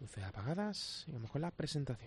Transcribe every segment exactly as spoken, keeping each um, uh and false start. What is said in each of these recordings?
Luces apagadas y vamos con la presentación.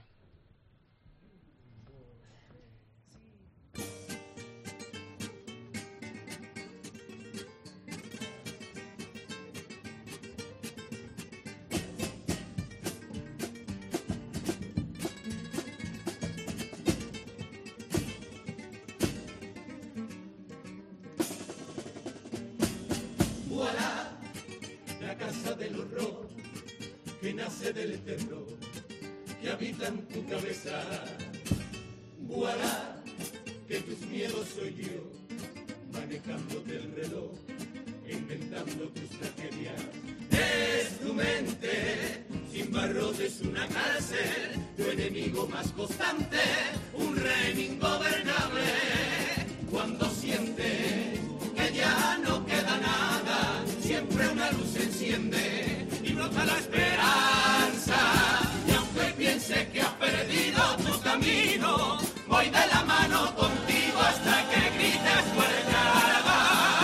Voilà, la casa del horror que nace del terror que habita en tu cabeza. Voilà, que tus miedos soy yo, manejándote el reloj, inventando tus tragedias. Es tu mente, sin barrotes una cárcel, tu enemigo más constante, un rey ingobernable. Cuando sientes que ya no queda nada, siempre una luz se enciende y brota la esperanza. Y aunque piense que has perdido tu camino, voy de la mano contigo hasta que grites fuerza.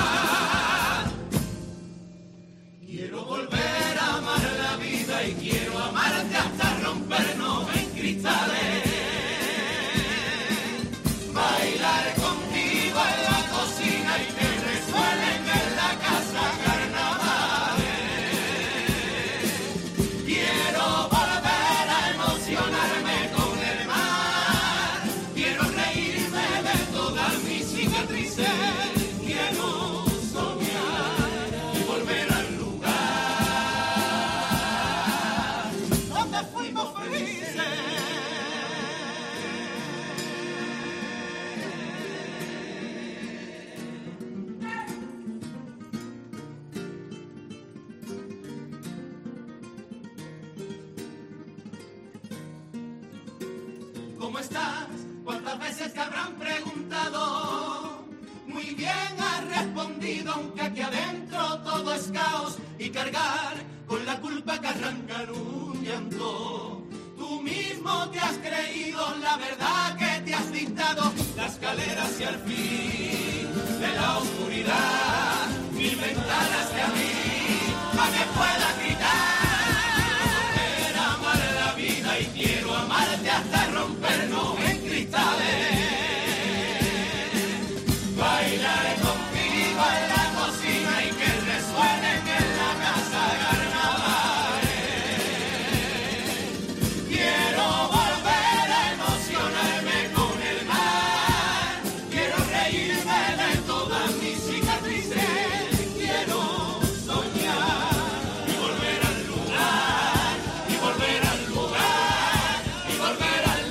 Quiero volver a amar la vida y quiero amarte hasta rompernos en cristales. Bailar contigo en la cocina y que resuenen en la casa carnavales. Quiero volver a emocionarme con el mar. Quiero reírme de todas mis cicatrices. Quiero soñar y volver al lugar donde fuimos felices. ¿Cómo estás? ¿Cuántas veces te habrán preguntado? Muy bien has respondido, aunque aquí adentro todo es caos y cargar con la culpa que arranca en un llanto. Tú mismo te has creído la verdad que te has dictado, la escalera hacia el fin de la oscuridad, mil ventanas que abrir para que puedas gritar. Quiero amar la vida y quiero amarte hasta rompernos en cristales. Bailaré contigo en la cocina y que resuenen en la casa carnavales. Quiero volver a emocionarme con el mar. Quiero reírme de todas mis cicatrices. Quiero soñar y volver al lugar, y volver al lugar, y volver al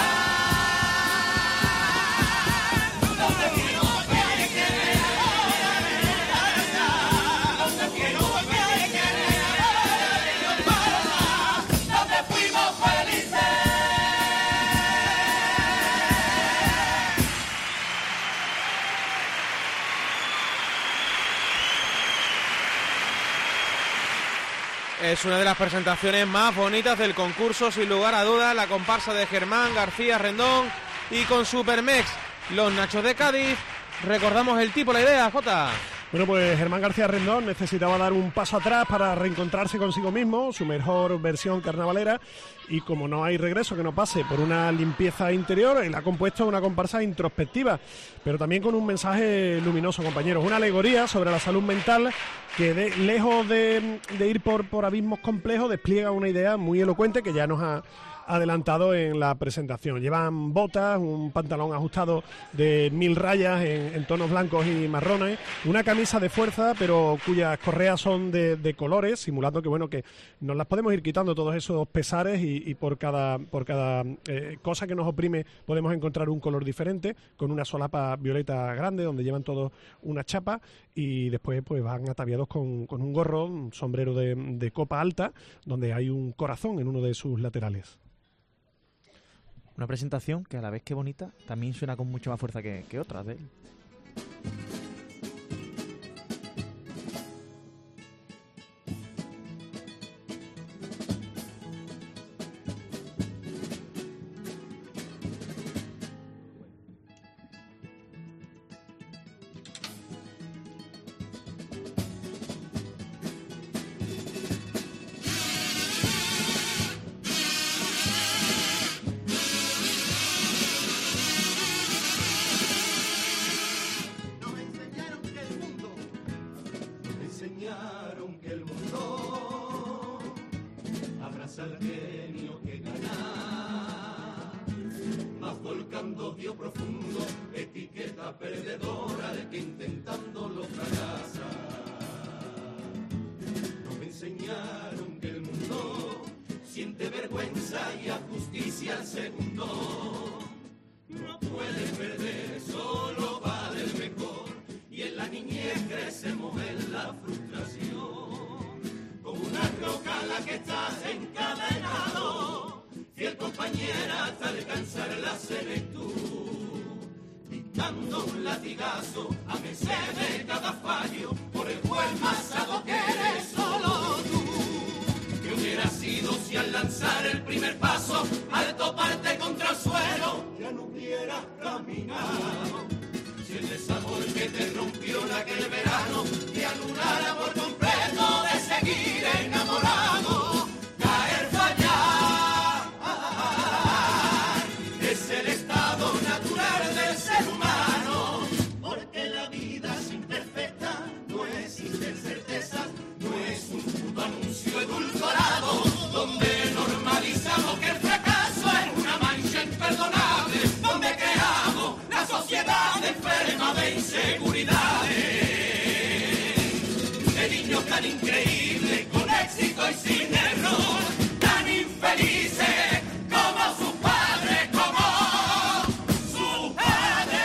lugar donde quiero volver a querer, donde quiero volver a querer, donde fuimos felices. Es una de las presentaciones más bonitas del concurso, sin lugar a dudas, la comparsa de Germán García Rendón y con Supermex, los Nachos de Cádiz. Recordamos el tipo, la idea, Jota. Bueno, pues Germán García Rendón necesitaba dar un paso atrás para reencontrarse consigo mismo, su mejor versión carnavalera, y como no hay regreso que no pase por una limpieza interior, él ha compuesto una comparsa introspectiva, pero también con un mensaje luminoso, compañeros, una alegoría sobre la salud mental que de, lejos de, de ir por, por abismos complejos, despliega una idea muy elocuente que ya nos ha adelantado en la presentación. Llevan botas, un pantalón ajustado de mil rayas en, en tonos blancos y marrones, una camisa de fuerza pero cuyas correas son de, de colores, simulando que bueno que nos las podemos ir quitando todos esos pesares y, y por cada por cada eh, cosa que nos oprime podemos encontrar un color diferente, con una solapa violeta grande donde llevan todos una chapa y después pues van ataviados con, con un gorro, un sombrero de, de copa alta donde hay un corazón en uno de sus laterales. Una presentación que a la vez que bonita también suena con mucha más fuerza que, que otras de él. el genio que ganar. Más volcando dio profundo, etiqueta perdedora el que intentándolo fracasa. Nos enseñaron que el mundo siente vergüenza y a justicia al segundo. No puede perder, solo vale el mejor. Y en la niñez crecemos en la frustración. Como una roca a la que estás encadenado, fiel compañera hasta alcanzar la senectud. Dictando un latigazo a merced de cada fallo, por el juez masado que eres solo tú. ¿Qué hubiera sido si al lanzar el primer paso, al toparte contra el suelo, ya no hubieras caminado? Si el desamor que te rompió en aquel verano te anulara por completo de seguir enamorado. Caer, fallar, es el estado natural del ser humano, porque la vida es imperfecta, no existen certezas, no es un puto anuncio edulcorado, donde normalizamos que el fracaso es una mancha imperdonable, donde creamos la sociedad enferma de inseguridades, de niños tan increíbles, con éxito y sin error, tan infelices como sus padres, como sus padres.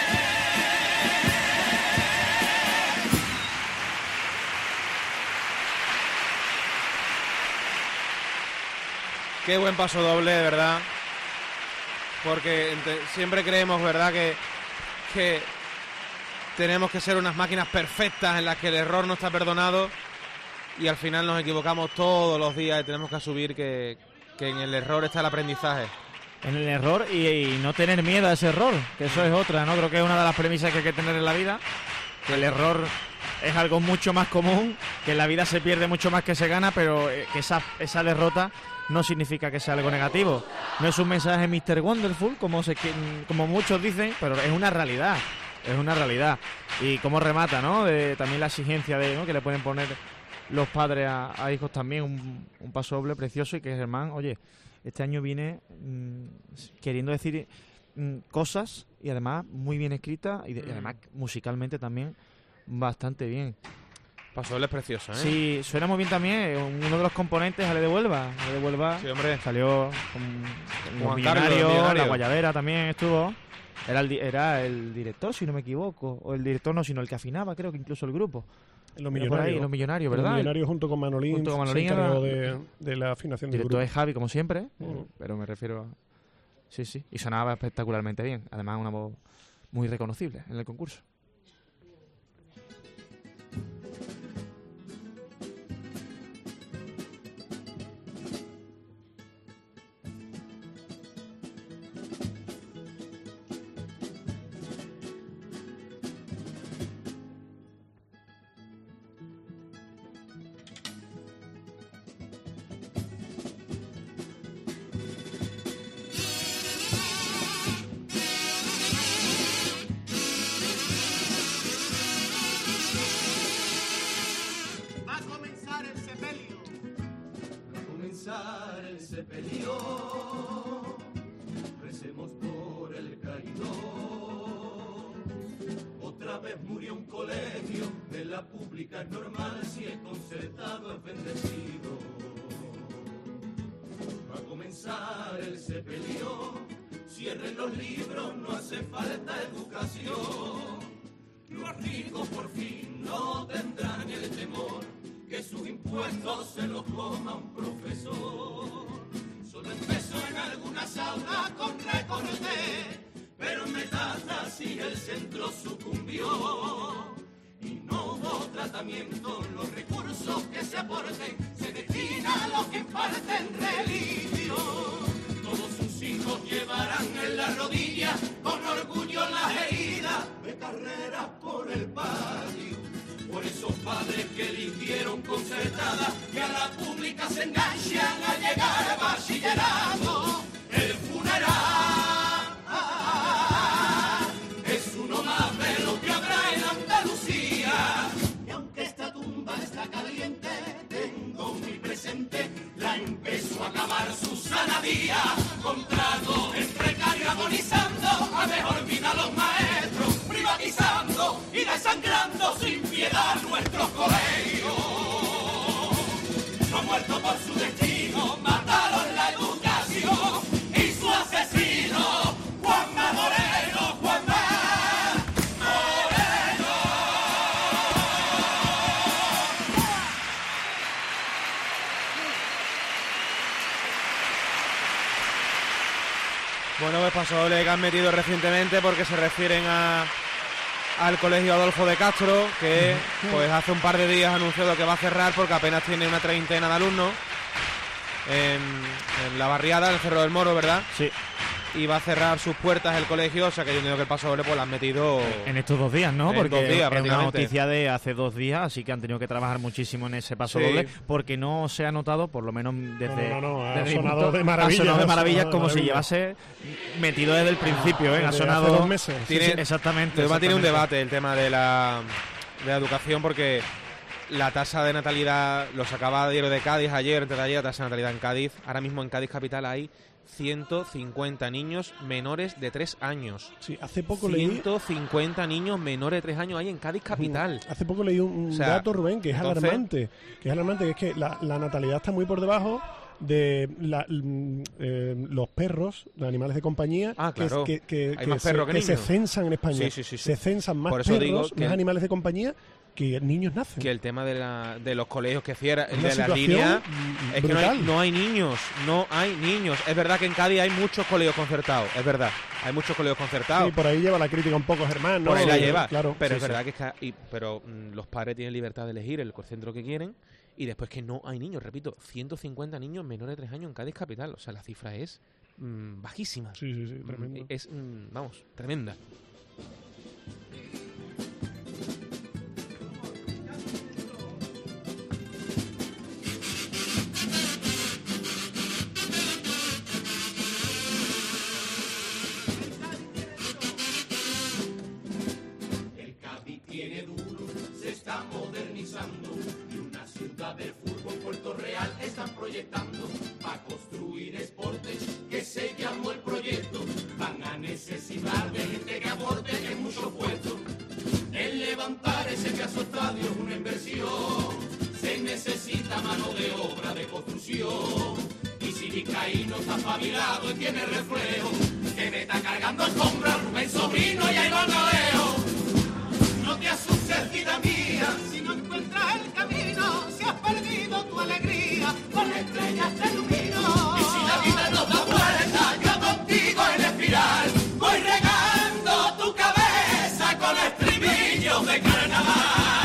Qué buen paso doble, de verdad. Porque siempre creemos, ¿verdad?, que, que tenemos que ser unas máquinas perfectas en las que el error no está perdonado, y al final nos equivocamos todos los días y tenemos que asumir que, que en el error está el aprendizaje. En el error y, y no tener miedo a ese error, que eso es otra, ¿no? Creo que es una de las premisas que hay que tener en la vida, que el error es algo mucho más común, que en la vida se pierde mucho más que se gana, pero que esa, esa derrota no significa que sea algo negativo. No es un mensaje mister Wonderful, como, se, como muchos dicen, pero es una realidad, es una realidad. Y cómo remata, ¿no? De, también la exigencia de, ¿no?, que le pueden poner los padres a, a hijos también, un, un paso doble precioso, y que Germán, oye, este año viene mmm, queriendo decir mmm, cosas, y además muy bien escritas, y, de, y además musicalmente también bastante bien. Paso doble es precioso, ¿eh? Sí, suena muy bien también. Uno de los componentes, Ale de Huelva. Ale de Huelva, sí, hombre. Salió con, con Juan Millonario, Carlos, Millonario. La Guayabera también estuvo. Era el, era el director, si no me equivoco. O el director no, sino el que afinaba, creo que incluso el grupo. Los Millonarios. Por ahí, los Millonarios, ¿verdad? Los Millonarios junto con Manolín, junto con Manolín se encargó era, de, de la afinación del director grupo. es Javi, como siempre, Uh-huh. pero me refiero a... Sí, sí, y sonaba espectacularmente bien. Además, una voz muy reconocible en el concurso. Recemos por el caído. Otra vez murió un colegio, de la pública es normal, si es concertado es bendecido. Va a comenzar el sepelio, cierren los libros, no hace falta educación. Los ricos por fin no tendrán el temor que sus impuestos se los coma un profesor. Solo empezó en algunas aulas con recorte, pero en metástasis el centro sucumbió. Y no hubo tratamiento, los recursos que se aporten se destinan a los que imparten religión. Todos sus hijos llevarán en la rodilla con orgullo las heridas de carreras por el patio. Por esos padres que eligieron concertada, que a la pública se enganchan a llegar a bachillerato. El funeral es uno más de lo que habrá en Andalucía. Y aunque esta tumba está caliente, tengo muy presente la ya empezó a acabar su sanadía, contrato en precario agonizando, a mejor vida los maestros, privatizando y desangrando sin piedad nuestros colegios. No ha muerto por su destino, mataron la educación y su asesino, Juanma Moreno, Juanma Moreno. Bueno, pues pasodoble que han metido recientemente porque se refieren a al colegio Adolfo de Castro, que pues hace un par de días ha anunciado que va a cerrar porque apenas tiene una treintena de alumnos en, en la barriada, en el Cerro del Moro, ¿verdad? Sí. Y va a cerrar sus puertas el colegio, o sea que yo entiendo que el pasodoble pues lo han metido en estos dos días, ¿no? En Porque dos días, es una noticia de hace dos días, así que han tenido que trabajar muchísimo en ese paso Sí. doble, porque no se ha notado, por lo menos desde, No, no, no, ha desde mi sonado punto, de maravilla, ha sonado de ha maravilla, sonado de como si maravilla. llevase metido desde el principio, ¿eh? Ha Desde sonado hace dos meses. Sí, Tiene- sí. exactamente. Además tiene un exactamente. debate el tema de la, de la educación porque la tasa de natalidad, lo sacaba Diario de Cádiz ayer, entre ayer, la tasa de natalidad en Cádiz, ahora mismo en Cádiz capital hay ciento cincuenta niños menores de tres años. Sí, hace poco leí... ciento cincuenta niños menores de tres años hay en Cádiz capital. Hace poco leí un, un O sea, dato, Rubén, que es entonces- alarmante. Que es alarmante, que es que la, la natalidad está muy por debajo de la- mm, eh, los perros, los animales de compañía, Ah, que- claro. que, que- Hay que más se, perros que que se niños. censan en España. Sí, sí, sí, sí. Se censan más Por eso digo perros, que más el- animales de compañía, que niños nacen. Que el tema de, la, de los colegios que cierran, Es una de las situación, líneas, mm, es que no hay, brutal. no hay niños, no hay niños. Es verdad que en Cádiz hay muchos colegios concertados, es verdad, hay muchos colegios concertados. Sí, por ahí lleva la crítica un poco Germán, ¿no? Por ahí la Eh, lleva, claro. pero Sí, es sí. verdad que, es que y- pero mm, los padres tienen libertad de elegir el centro que quieren y después que no hay niños, repito, ciento cincuenta niños menores de tres años en Cádiz capital, o sea, la cifra es mm, bajísima. Sí, sí, sí, Mm, tremendo. Es, mm, vamos, tremenda. El Cádiz tiene duro, se está modernizando y una ciudad del fútbol Puerto Real están proyectando para construir deportes que se llamó el proyecto. Van a necesitar de gente que aporte en muchos puestos. En levantar ese pedazo estadio es una inversión. Se necesita mano de obra de construcción. Y si Vizcaíno está espabilado y tiene reflejo, que me está cargando escombros Rubén Sobrino y ahí lo leo. No te asustes, vida mía, si no encuentras el camino, si has perdido tu alegría, con estrellas te ilumino. Y si la vida nos da vuelta, yo contigo en espiral, voy regando tu cabeza con estribillos de carnaval.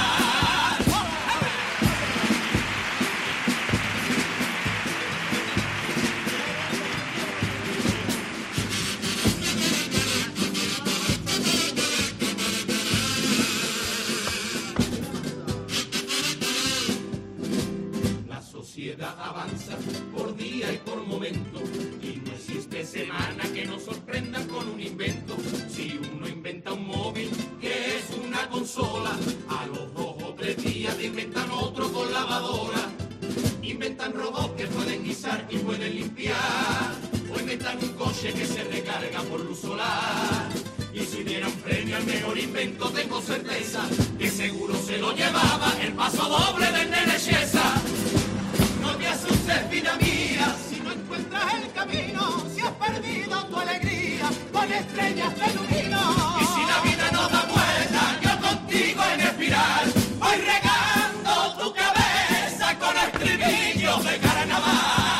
La sociedad avanza por día y por momento y no existe semana que nos sorprenda con un invento. Si uno inventa un móvil que es una consola, a los dos o tres días inventan otro con lavadora. Inventan robots que pueden guisar y pueden limpiar, o inventan un coche que se recarga por luz solar. Y si dieran premio al mejor invento, tengo certeza que seguro se lo llevaba el paso doble de Nene Chiesa. No te asustes, vida mía, si no encuentras el camino, si has perdido tu alegría, con estrellas te ilumino. Y si la vida no da vuelta, yo contigo en espiral, voy regando tu cabeza con estribillos de carnaval.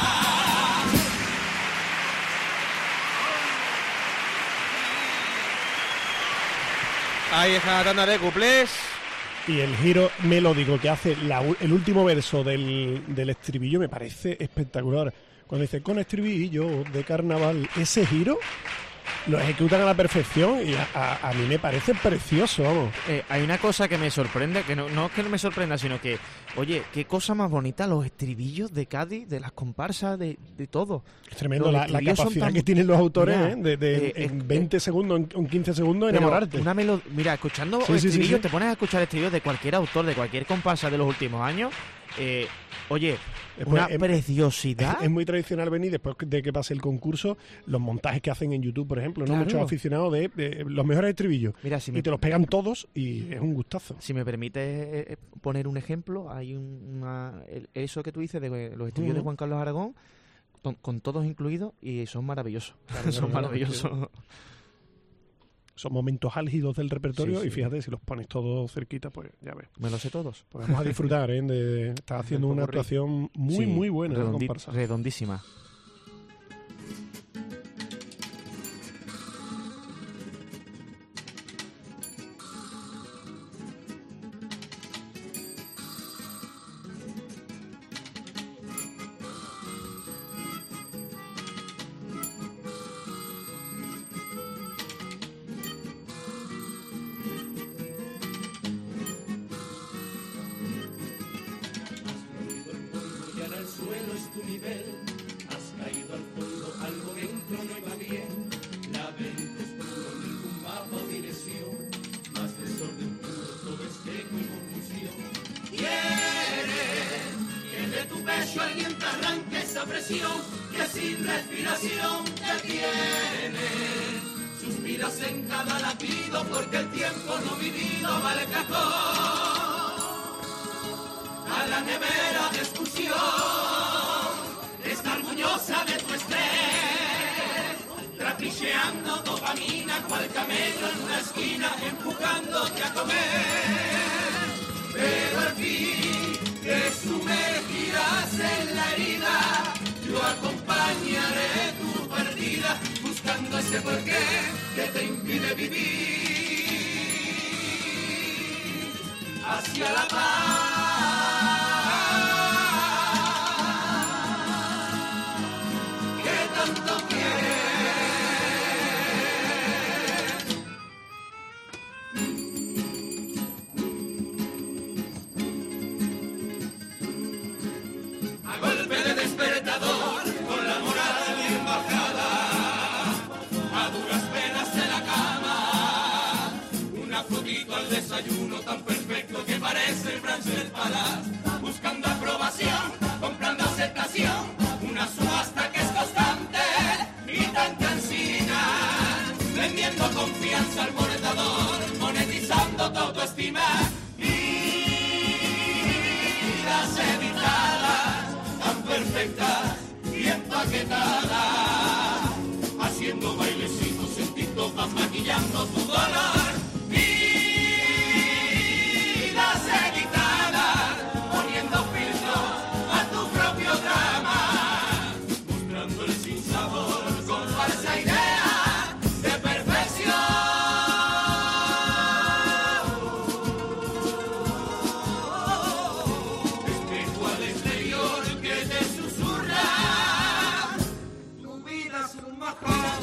Ahí está la tanda de cuplés. Y el giro melódico que hace la u- el último verso del, del estribillo me parece espectacular. Cuando dice con estribillo de carnaval, ese giro lo ejecutan a la perfección y a, a- a mí me parece precioso, vamos. Eh, hay una cosa que me sorprende, que no, no es que no me sorprenda, sino que, oye, qué cosa más bonita los estribillos de Cádiz, de las comparsas, de, de todo. Es tremendo Los la, la estribillos son capacidad tan- que tienen los autores, Mira, ¿eh? de, de eh, en eh, veinte segundos, en, en quince segundos, Pero enamorarte. una melo- Mira, escuchando Sí, sí, sí, estribillos, sí. te pones a escuchar estribillos de cualquier autor, de cualquier comparsa de los últimos años, Eh, oye, Después, una es- preciosidad. Es muy tradicional venir después de que pase el concurso, los montajes que hacen en YouTube, por ejemplo, ¿no? Claro. Muchos aficionados de, de los mejores estribillos. Mira, si Y me, te los pegan todos y es un gustazo. si me permite eh, poner un ejemplo, hay un- una, el- eso que tú dices de los estudios de Ujú. Juan Carlos Aragón, con, con todos incluidos, y son maravillosos. Claro, son claro, maravillosos. Son momentos álgidos del repertorio Sí, sí. y fíjate, si los pones todos cerquita, pues ya ves. Me los sé todos. Pues vamos a disfrutar, ¿eh? De, estás haciendo una popurrí. actuación muy, Sí, muy buena. la redondi- comparsa. redondísima. Y ahora el suelo es tu nivel. Has caído al fondo, algo dentro no iba bien. Laberinto oscuro, ningún mapa o dirección. Más desorden puro, todo es eco y confusión. Quieres que de tu pecho alguien te arranque esa presión que sin respiración te tiene. Suspiras en cada latido porque el tiempo no vivido vale cajón. A la nevera de excursión, está orgullosa de tu estrés, trapicheando dopamina cual camello en una esquina, empujándote a comer. Pero al fin te sumergirás en la herida, yo acompañaré tu partida, buscando ese porqué que te impide vivir hacia la paz. Tanto quieres. A golpe de despertador, con la moral bien bajada, a duras penas en la cama, una fotito al desayuno tan perfecto que parece el francés Palace, buscando aprobación, comprando aceptación, una subasta que es constante y tan cansina, vendiendo confianza al monetador, monetizando tu autoestima. Vidas editadas, tan perfectas y empaquetadas, haciendo bailecitos en TikTok, vas maquillando tu dolor. Vidas editadas, poniendo filtros a tu propio drama, mostrándole sin sabor con falsa idea de perfección. Espejo al exterior que te susurra, tu vida es un majón.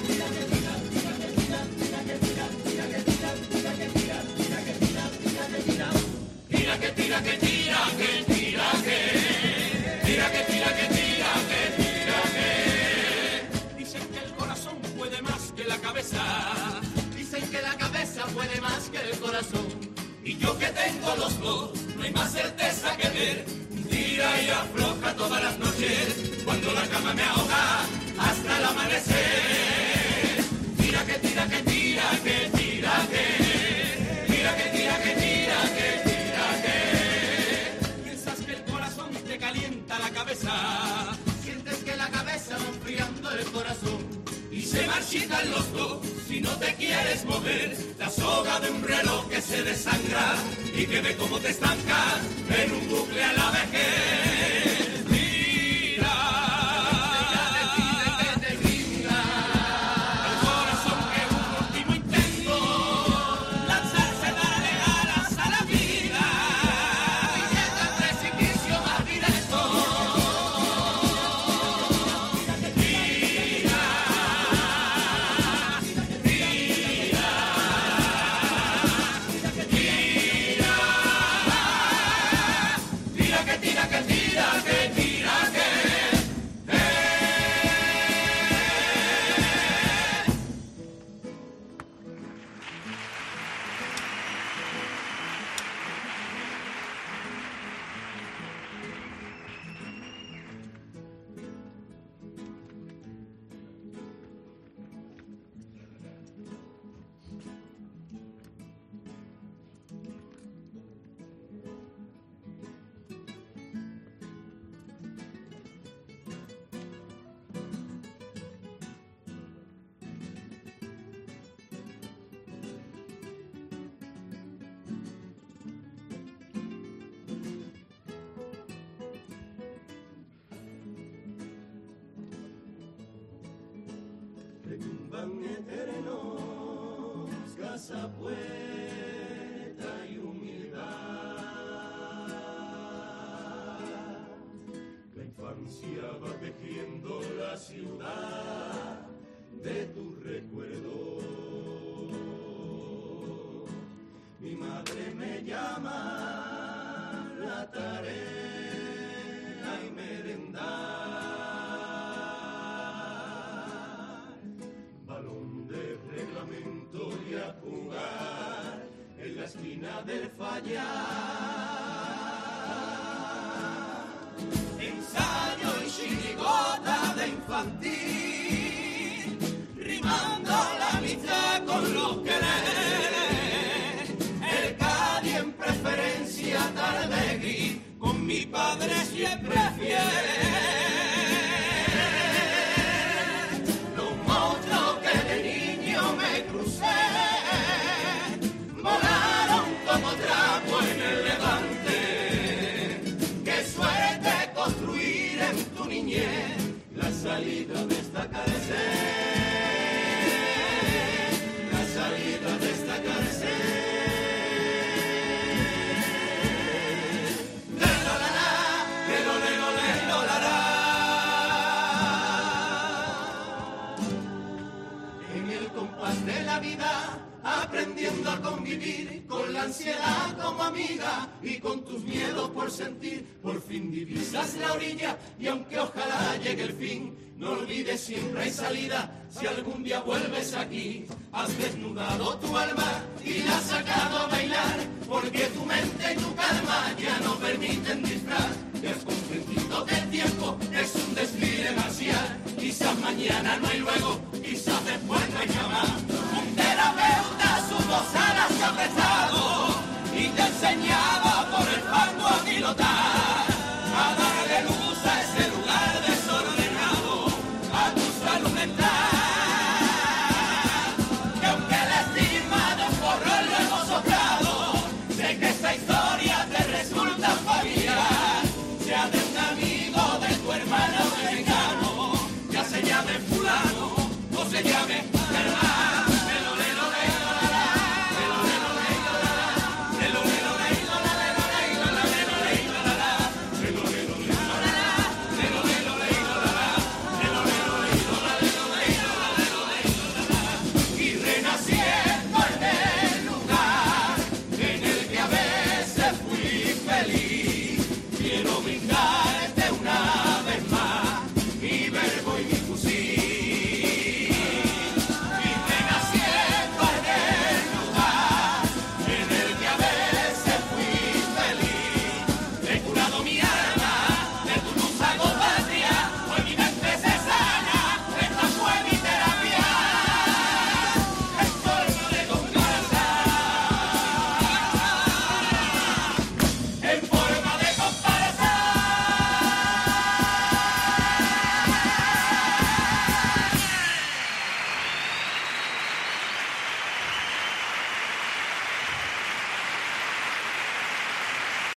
Tira que tira que tira que tira que tira que tira que tira que tira que dicen que el corazón puede más que la cabeza, dicen que la cabeza puede más que el corazón, y yo que tengo los dos no hay más certeza que ver. Tira y afloja todas las noches cuando la cama me ahoga hasta el amanecer. Tira que tira que tira que tira que tira que tira que tira que tira que piensas que el corazón te calienta la cabeza, sientes que la cabeza va enfriando el corazón y se marchitan los dos si no te quieres mover. La soga de un reloj que se desangra y que ve cómo te estancas en un bucle a la vejez. Mira, ella decide que te rinda al corazón que un último intento lanzarse, darle alas a la vida y llega al precipicio más directo. Tira que tira que retumban eternos, casa, puerta y humildad. La infancia va tejiendo la ciudad de tu recuerdo. Mi madre me llama la tarea y merendar, balón de reglamento y a jugar en la esquina del fallar, ensayo y chirigota de infantil, rimando la amistad con los quereres, el Cádiz en preferencia tarde gris, con mi padre siempre fiel. Los monstruos que de niño me crucé volaron como trapo en el levante. Qué suerte construir en tu niñez la salida de esta cárcel, la salida de esta cárcel. De la vida, aprendiendo a convivir con la ansiedad como amiga y con tus miedos por sentir, por fin divisas la orilla y aunque ojalá llegue el fin, no olvides siempre hay salida. Si algún día vuelves aquí, has desnudado tu alma y la has sacado a bailar, porque tu mente y tu calma ya no permiten disfraz. Te has comprendido que el tiempo es un desfile marcial, quizás mañana no hay luego, quizás después no hay jamás. Un terapeuta sus dos alas te ha prestado y te ha enseñado por el fango a pilotar.